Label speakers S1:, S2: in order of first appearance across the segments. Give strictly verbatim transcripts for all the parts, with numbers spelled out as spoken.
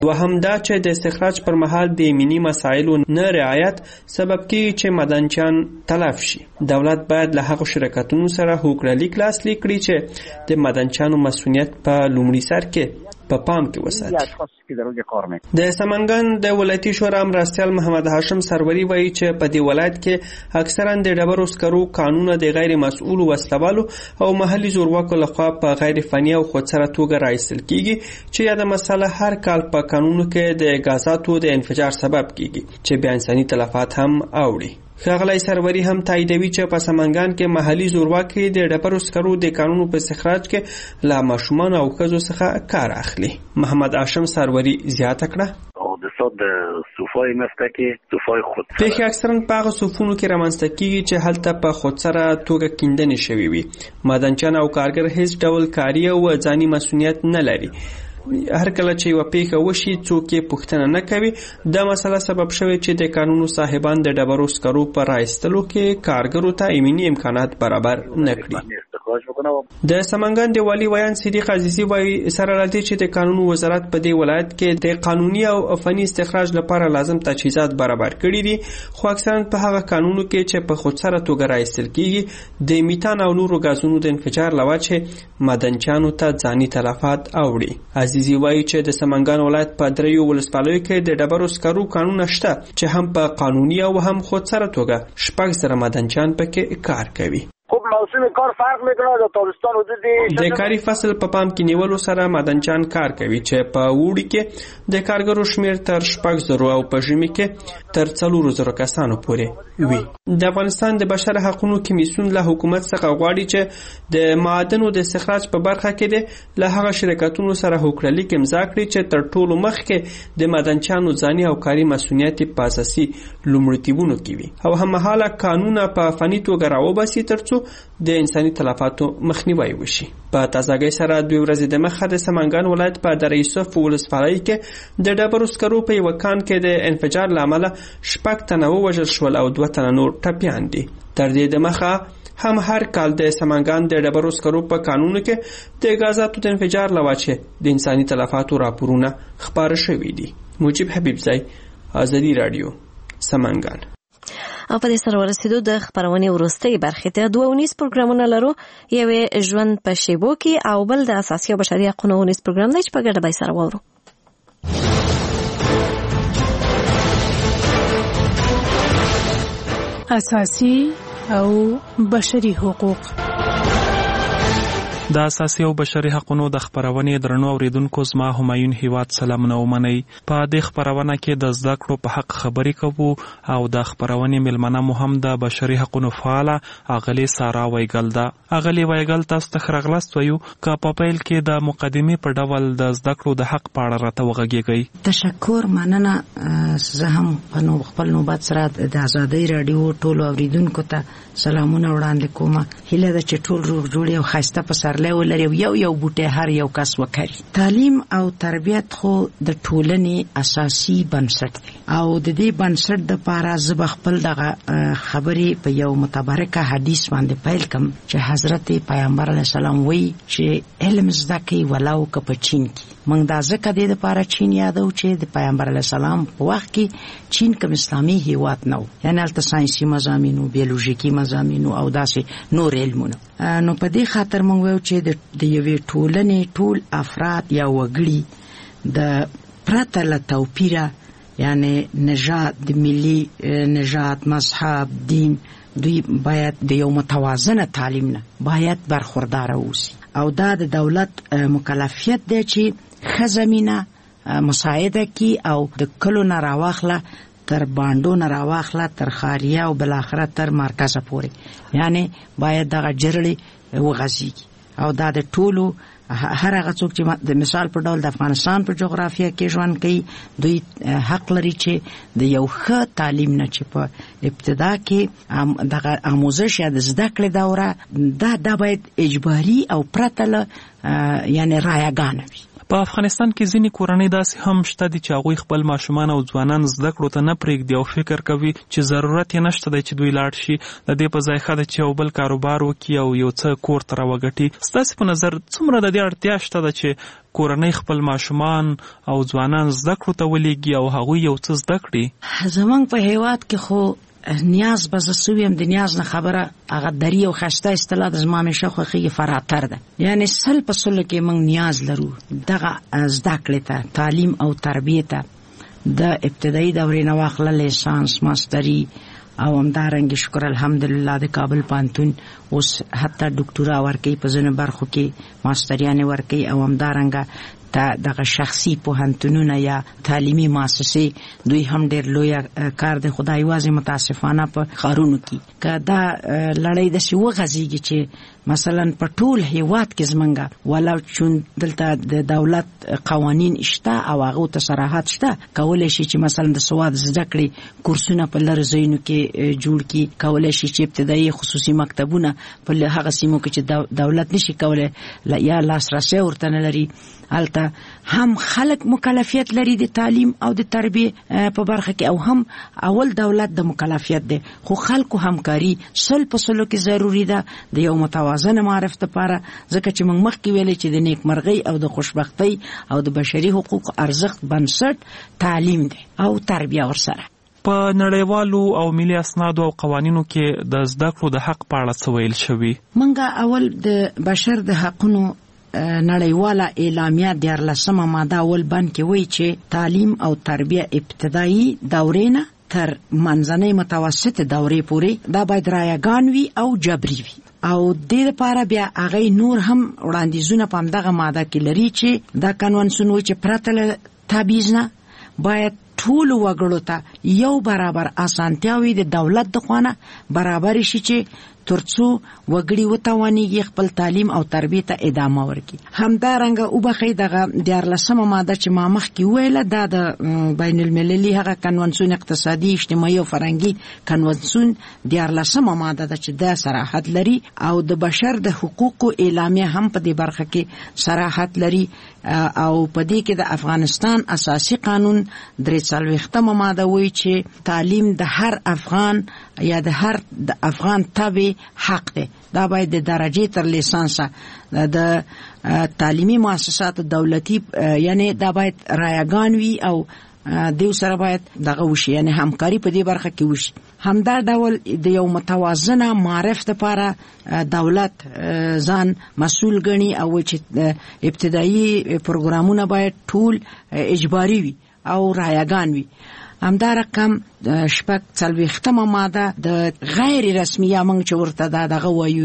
S1: دوهم دا چې د استخراج پر مهال د امنیتي مسایلو نه رعایت سبب کیږي چې معدنچیان تلف شي. دولت باید له هغو شرکتونو سره هوکړه لاسلیک کړي چې د معدنچیانو مسؤلیت په لومړي سر کې په پام کې وساتي. د سمنګان د ولایتي شورا مرستیال محمد هاشم سروری وایي چې په دې ولایت کې اکثرا د ډبرو سکرو قانون د غیر مسؤل وسلوالو او محلي زورواکو لخوا په غیر فني او خودسره توګه راایستل کیږي چې یاده مسله هر کال په قانونو کې د غازاتو د انفجار سبب کیږي چې بیا انساني تلفات هم اوړي. ښاغلی سروری هم تاییدوي چې په سمنګان کې محلي زورواکي د ډبرو سکرو د قانونو په استخراج کې له ماشومان او ښځو څخه کار اخلي. محمد هاشم سروری زیاته کړه
S2: او د صد صوفای مستکی صوفای خود
S1: په اکثرا په هغه صوفونو کې رامنځته کیږي چې هلته په خودسره توګه کیندنې شوي وي. معدنچیان او کارګر هیڅ ډول کاري او ځاني مسؤلیت نه لري. هر کله چې یو پیښه وشي څوک یې پوښتنه نه کوي. دا مسله سبب شوی چې د قانونو صاحبان د ډبرو سکرو په راایستلو کې کارګرو ته امنیتي امکانات برابر نه کړي. د سمنګان د والي ویان صدیق عزیزی وایي سره راځي چې د قانونو وزارت په دې ولایت کې د قانوني او فني استخراج لپاره لازم تجهیزات برابر کړي دي، خو اکثرا په هغه قانونو کې چې په خودسره توګه راایستل کیږي د میتان او نورو غازونو د انفجار لوجه معدنچیانو ته ځاني تلفات اوړي. عزیزی وایي چې د سمنګان ولایت په دریو ولسوالیو کې د ډبرو سکرو قانون شته چې هم په قانوني او هم خودسره توګه شپږ زره معدنچیان پکې کار کوي.
S3: خب موسم کار فرق میکنه د تابستان حدود
S1: د کاري فصل په پام کې نیولو سره معدنچیان کار کوي چې په وړي کې د کارګرو شمیر تر شپږ زره او په ژمي کې تر څلور زره کسانو پورې وي. د افغانستان د بشر حقوقو کمیسیون له حکومت څخه غواړي چې د معادنو د استخراج په برخه کې له هغه شرکتونو سره هوکړه امضا کړي چې تر ټولو مخکې د معدنچیانو ځاني او کاري مسؤلیت په اساسي لومړیتوبونو کې وي او هممهاله قانون په فني توګه راوباسي ترڅو د انساني تلفاتو مخنیوي وشي. په تازګۍ سره دوی ورځې د مخه د سمنګان ولایت په دره یوسف ولسوالۍ کې د ډبرو سکرو په یو کان کې د انفجار لامل شپږ تنه ووژل شول او دوه تنه نور ټپیان دي. تر دې د مخه هم هر کال د سمنګان د ډبرو سکرو په قانون کې د غازاتو د انفجار لوجه د انساني تلفاتو راپورونه خبر شوي دي. مجيب حبیب زئی، آزادی رادیو، سمنګان.
S4: او په دې سره ورسېدو د خبرونې وروستۍ برخې ته. دوه ونیز پروګرامونه لرو، یو ژوند په شیبو کې او بل د اساسي او بشري حقوقو ونیز پروګرام دی چې په ګډه به سره وورو.
S5: اساسي او بشري حقوق.
S6: د اساسي او بشري حقوقو د خبرونې درنو اوریدونکو زما همایون هیواد سلامونه ومنئ. په دې خبرونه کې د زده کړو په حق خبرې کوو او د خبرونې ملمنه مو هم د بشري حقوقو فعاله اغلی سارا وایګل ده. اغلی وایګل تاسو ته خرغلست وایو که په پیل کې د مقدمې په ډول د زده کړو د حق په اړه راته وغږیږئ.
S7: تشکر، مننه. زه هم په خپل نوبت سره د آزادۍ رادیو ټولو اوریدونکو ته سلامونه وړاندې کوم. هیله ده چې ټول روغ جوړ او ښایسته پسرلی ولري، یو یو بوټی هر یو کس وکړي. تعلیم او تربیت خو د ټولنې اساسي بنسټ دی او د دې بنسټ دپاره زه به خپل دغه خبرې په یو متبرکه حدیث باندې پیل کړم چې حضرت پیغمبر علیه السلام وایي چې علم زده کړئ ولو که په چین کې. موږ دا ځکه دې دپاره چین یادو چې د پیغمبر علیه السلام په وخت کې چین کوم اسلامي هیواد نه و، یعنې هلته ساینسي مضامینو، بیولوژیکي مضامینو او داسې نور علمونه. نو په دې خاطر موږ وایو چې د یوې ټولنې ټول افراد یا وګړي د پرته له توپیره، یعنې نژاد، د ملي نژاد، مذهب، دین، دوی باید د یو متوازنه تعلیم نه باید برخورداره اوسي او دا د دولت مکلفیت دی چې ښه زمینه مساعده کی او د کلو نه راواخله تر باندو نه راواخله تر خاریه او بالاخره تر مرکزه پورې، یعنی باید دغه جرړې وغځېږي او دا د ټولو هر هغه څوک چې د مثال په ډول د افغانستان په جغرافیه کې ژوند کوي دوی حق لري چې د یو ښه تعلیم نه چې په ابتدا کې دغه آموزش یا د زده کړې دوره دا دا باید اجباري او پرته له یعنې رایګانه وي.
S6: په افغانستان کې ځینې کورنۍ داسې هم شته دي چې هغوی خپل ماشومان او ځوانان زده کړو ته نه پرېږدي او فکر کوي چې ضرورت یې نشته دی چې دوی لاړ شي، د دې په ځای ښه ده چې یو بل کاروبار وکړي او یو څه کور ته راوګټي. ستاسې په نظر څومره د دې اړتیا شته ده چې کورنۍ خپل ماشومان او ځوانان زده کړو ته ولېږي او هغوی یو څه زده کړي؟
S7: زمونږ په هېواد کې خو نیاز به زه سویم د نیاز نه خبره هغه دري او ښایسته اصطلاح د زما همیشه خوښېږي فراتر ده. یعنې سل په سلو کې موږ نیاز لرو دغه زده کړې ته، تعلیم او تربیې ته، د ابتدایي دورې نه واخله لیسانس، ماستري او همدارنګې شکر الحمدلله د کابل پوهنتون اوس حتی ډاکټورا ورکوي، په ځینو برخو کې ماستریانې ورکوي او همدارنګه تا دغه شخصي پوهنتونونه یا تعلیمي مؤسسې دوی هم ډېر لوی کار دی. خدای یوازې متاسفانه په ښارونو کې که دا لړۍ داسې وغځېږي چې مثلا په ټول هېواد کې زمونږ ولو چون دلته د دولت قوانین شته او هغو ته صراحت شته، کولی شي چې مثلا د سواد زده کړې کورسونه په لرې ځایونو کې جوړ کړي، کولی شي چې ابتدایي خصوصي مکتبونه په هغه سیمو کې چې دولت نشي کولی یا لاسرسی ورته نه لري، هلته هم خلک مکلفیت لري د تعلیم او د تربیه په برخه کې، او هم اول دولت د مکلفیت دی، خو خلکو همکاري سل په سلو کې ضروري ده د یو متوازن معرف لپاره، ځکه چې موږ مخکې ویلې چې د نیکمرغۍ او د خوشبختۍ او د بشري حقوقو ارزښت بنسټ تعلیم دی او تربیه ورسره.
S6: په نړیوالو او ملي اسنادو او قوانینو کې د زده کړو د حق په اړه څه ویل شوي؟ موږ
S7: اول د بشر د حقونو نړیواله اعلامیه دیارلسمه ماده اول بند کې وایي چې تعلیم او تربیه ابتدایي دورې نه تر منځنۍ متوسطې دورې پورې دا باید رایګان وي او جبري وي، او دې لپاره بیا هغه نور هم وړاندیزونه په همدغه ماده کې لري چې دا کنونسیون وایي چې پرته له تبعیض نه باید ټول وګړو ته یو برابر اسانتیاوي د دولت د خوانه برابر شي چې ترڅو وګړي وتوانیږي خپل تعلیم او تربیه ته ادامه ورکړي. همدارنګه وبخښئ دغه دیارلسمه ماده چې ما مخکې ویله دا د بین المللي هغه کنونسیون اقتصادي اجتماعي او فرهنګي کنونسیون دیارلسمه ماده ده چې دا صراحت لري، او د بشر د حقوقو اعلامیه هم په دې برخه کې صراحت لري، او په دې کې د افغانستان اساسي قانون درې څلوېښتمه ماده وایي چې تعلیم د هر افغان یا د هر د افغان تبع حق دی. دا باید د درجه تر لیسانسه د تعلیمي مؤسسات دولتي یعنی دا باید رایګان وي او دیو سره باید دغه وشي، یعنی همکاري په دې برخه کې وشي. همدا ډول د یو متوازنه معرف لپاره دولت ځان مسؤل ګڼي او چې ابتدایي پروګرامونه باید ټول اجباري وي او رایګان وي. همدا رقم شپږ څلوېښتمه ماده د غیر رسمي یا موږ چې ورته دا دغه وایو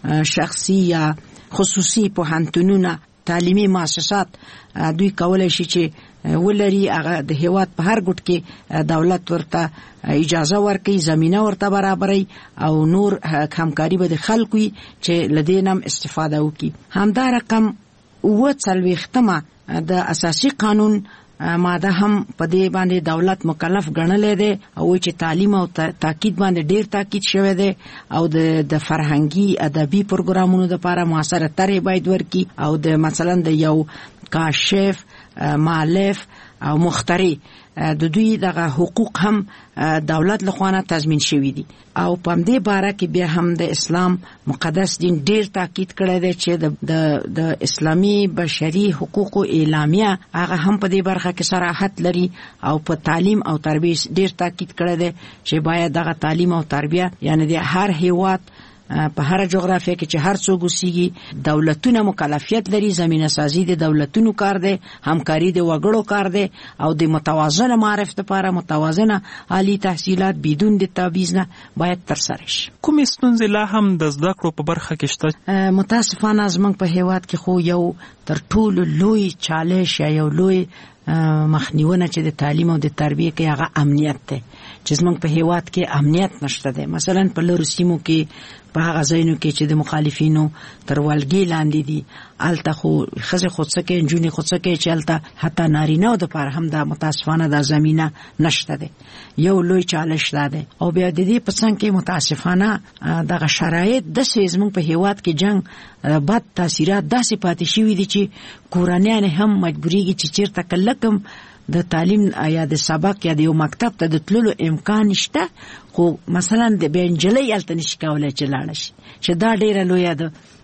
S7: شخصي یا خصوصي پوهنتونونه تعلیمي مؤسسات دوی کولی شي چې ولري هغه د هېواد په هر ګوټ کې دولت ورته اجازه ورکوي، زمینه ورته برابروي او نور همکاري به د خلکو وي چې له دې نه استفاده وکړي. همدا رقم اووه څلوېښتمه د اساسي قانون ماده هم په دې باندې دولت مکلف ګڼلی دی او چې تعلیم او تاکید باندې ډیر تاکید شوی دی او د د فرهنګي ادبي پروګرامونو لپاره موثره طرح باید ورکړي او د مثلا د یو کاشف، مؤلف او مخترع د دوی دغه حقوق هم دولت لخوانه تضمین شوی دي. او په دې باره کې بیا هم د اسلام مقدس دین ډیر تاکید کړی دی چې د د اسلامي بشري حقوقو اعلامیه هغه هم په دې برخه کې صراحت لري او په تعلیم او تربیه ډیر تاکید کړی دی چې باید دغه تعلیم او تربیه یعنی د هر هیواد په هر جغرافیه کې چې هر څوک اوسېږي دولتونه مکلفیت لري، زمینه سازي د دولتونو کار دی، همکاري د وګړو کار دی او د متوازنه معرفت لپاره متوازنه عالی تحصیلات بدون د تبعیض نه باید ترسره شي.
S6: کومې ستونزې لا هم د زده کړو په برخه کې شته؟
S7: متاسفانه زموږ په هېواد کې خو یو تر ټولو لوی چالش یا یو لوی مخنیونه چې د تعلیم او د تربیه کې هغه امنیت دی، چې زموږ په هیواد کې امنیت نشته دی. مثلا په لوري سیمو کې په هغه ځایونو کې چې د مخالفینو تر ولګي لاندې دي الته خو خزه خودسکه انجونی خودسکه چې الته حتی نارینه او د پر هم د متاسفانه د زمينه نشته دی. یو لوی چالش ده او بیا د دې په څنګه کې متاسفانه دغه شرایط د سیزمن په هیواد کې جنگ بد تاثیرات داسې پاتې شوي دي چې کورانیان هم مجبوریږي چې چیرته کلکم د تعلیم یا د سبق یا د یو مکتب ته د تللو امکان شته، خو مثلا د بنجلې الته نشي کولای چې لاړ شي، چې دا ډیره لوی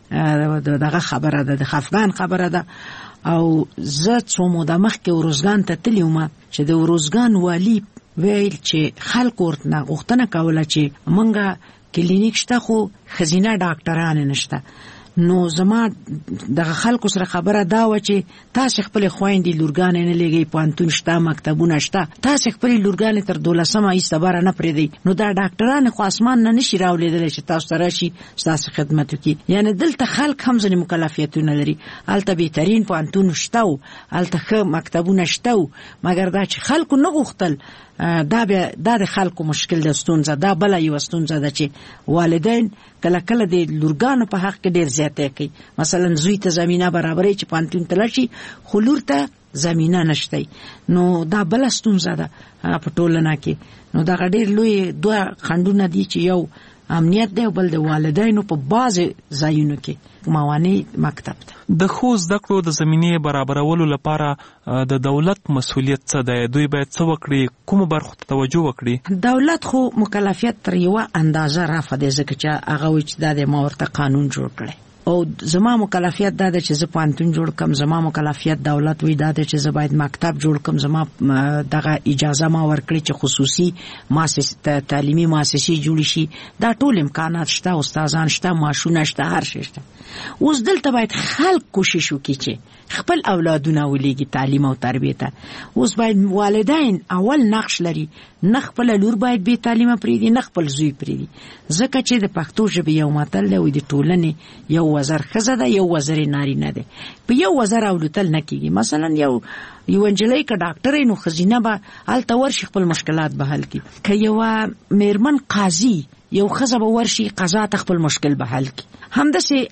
S7: ده دغه خبره ده، د خفقان خبره ده. او زه څو موده مخکې ورزګان ته تلم چې د ورزګان والی ویل چې خلک ورته غوښتنه کوله چې مونږه کلینیک شته خو خزینه ډاکټران نشته. نو زما دغه خلکو سره خبره دا و چې تاسو خپل خويندې لورګان نه لګي، پانتون شته، مکتبونه شته، تاسو خپل لورګان تر دولسمه ای صبر نه پرې دی. نو دا ډاکټران خو اسمان نه نشي راولېدل چې تاسو سره شي تاسو خدمت وکړي. یعنی دلته خلک هم ځنې مکلفیتونه لري، الته بهترین پانتون شته، الته مکتبونه شته، مګر دا چې خلکو نه غوښتل دا به د خلکو مشکل د ستونزه دا بل یو ستونزه ده چې والدین کله کله د لورګانو په حق کې ډیر زیاته کوي. مثلا زوی ته زمينه برابرې چې پانتون تلشي خو لور ته زمينه نشته، نو دا بل ستونزه ده په ټولنه کې. نو دا ډیر لوی دوه خندونه دي چې یو امنیت دی او بل د والدینو په باز ځایونو کې موانع مکتب ده.
S6: د خو زده کړو د زمینې برابرولو لپاره د دولت مسؤلیت څه دی؟ دوی باید څه وکړي؟ کوم برخو ته توجه وکړي؟
S7: دولت خو مکلفیت تر یو اندازه رافع دی، ځکه چې هغه وچ د مورته قانون جوړ کړي. او زما مکلفیت دا ده چې زه پانتون جوړ کم، زما مکلفیت دولت وی دا ده چې زه باید مکتب جوړ کم، زما دغه اجازه ما ورکړي چې خصوصي مؤسسه تعلیمي مؤسسه جوړ شي. دا ټول امکانات شته، استادان شته، ماشونه شته، هر شي شته. اوس دلته باید خلک کوشش وکړي چې خپل اولادونه ولېږي تعلیم او تربیه ته. اوس باید والدین اول نقش لري، نه خپل لور باید به تعلیمه پریدي، نه خپل زوی پریدي، ځکه چې د پښتو ژبې یو متل دی، د ټولنې یو وزر خزه ده، یو وزر نارینه ده. په یو وزر اولتل نه کیږي. مثلا یو یو انجلۍ که ډاکټر نو خزینه به الته ورشي خپل مشکلات به حل کړي، که یو میرمن قاضي یو خزه به ورشي قضا ته خپل مشکل به حل کړي. همداسې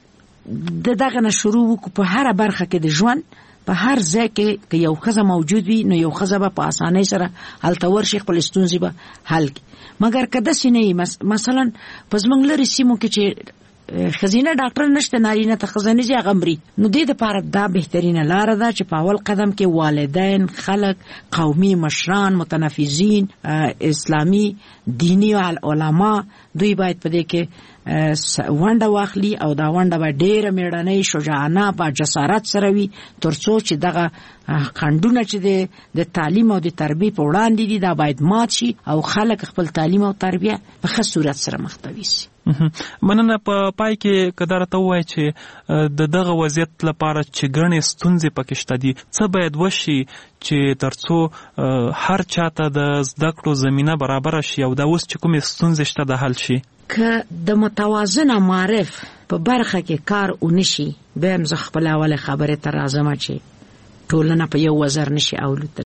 S7: د دغه نه شروع وکړو په هر برخه کې د ژوند په هر ځای کې که یو خزه موجود وي نو یو خزه به په اسانۍ سره هلته ورشي خپل ستونزې به حل کړي. مګر که داسې نه وي، مثلا په زموږ لرې سیمو کې چې خزینه ډاکټر نشته، نارینه ته خزانه ځي غمري، نو دې لپاره دا بهترینه لار ده چې په اول قدم کې والدین، خلک، قومي مشران، متنفذین، اسلامی دینی علما دوی باید په دې کې ونډه واخلي او دا ونډه به ډیره میړنۍ شجاعانه په جسارت سره وي، ترڅو چې دغه خندونه چې د تعلیم او د تربیه په وړاندې دي دا باید مات شي او خلک خپل تعلیم او تربیه په ښه صورت سره مخته وي.
S6: مننه. په پای کې کدار ته وایي چې د دغه وضعیت لپاره چې ګڼې ستونزې پکې شته دي، څه باید وشي چې ترڅو هر چاته د زده کړو زمینه برابر شي او دا اوس چې کومې ستونزې شته د حل شي؟
S7: که د متوازنه معرف په برخه کې کار ونشي، به هم زه خپل اوله خبره ته راځم چې ټولنه په یو وزر نشي اولوت